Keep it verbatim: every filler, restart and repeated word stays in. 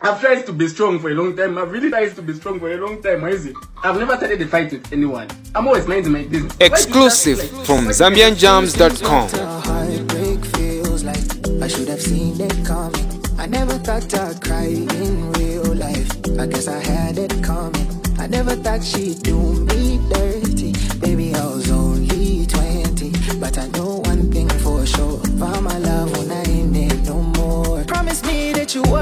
I've tried to be strong for a long time. I've really tried to be strong for a long time. Why is it? I've never started a fight with anyone. I'm always minding my business. Exclusive like, from Zambian Jams dot com. Heartbreak feels like I should have seen it coming. I never thought I'd cry in real life. I guess I had it coming. I never thought she'd do me dirty. Baby, I was only twenty, but I know one thing for sure. Found my love when I ain't it no more. Promise me that you